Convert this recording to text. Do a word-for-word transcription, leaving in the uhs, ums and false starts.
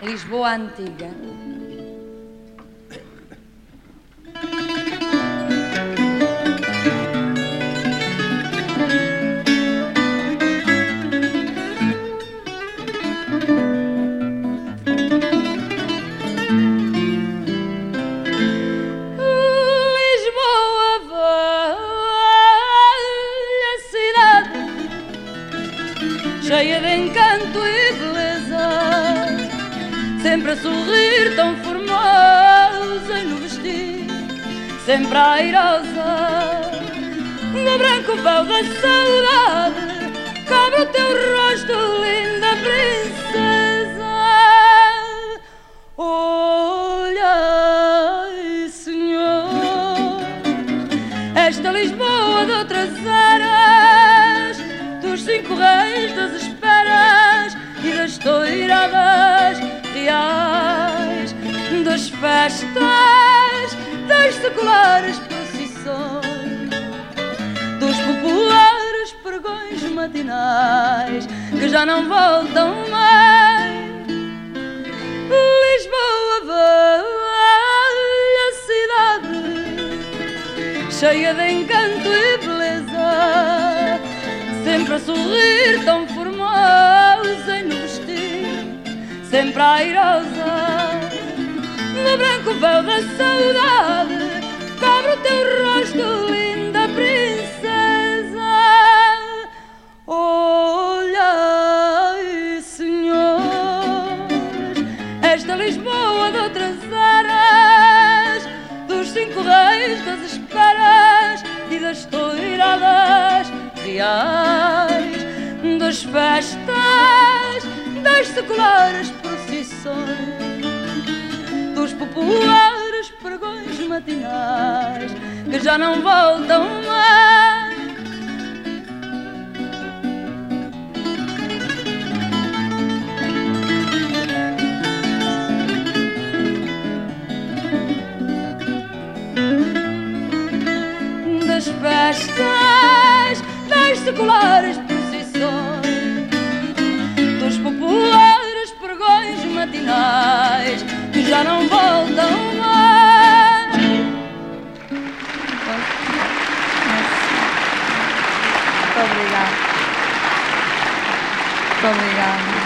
Lisboa Antiga. Cheia de encanto e beleza, sempre a sorrir tão formosa e no vestir sempre airosa. No branco véu da saudade cobre o teu rosto, linda princesa. Olhai, Senhor, esta Lisboa de outras eras, dos cinco reis, das esperas e das toiradas reais, das festas, das seculares procissões, dos populares pregões matinais que já não voltam mais. Lisboa, velha cidade, cheia de encanto e beleza, sempre a sorrir tão formosa e no vestir sempre airosa. No branco véu da saudade cobre o teu rosto, linda princesa. Olhai, senhores, esta Lisboa de outras eras, dos cinco reis, das esperas e das toiradas reais, das festas, das seculares procissões, dos populares pregões matinais que já não voltam mais. Das festas, das seculares procissões, dos populares pregões matinais que já não voltam mais. Muito obrigada. Muito obrigada.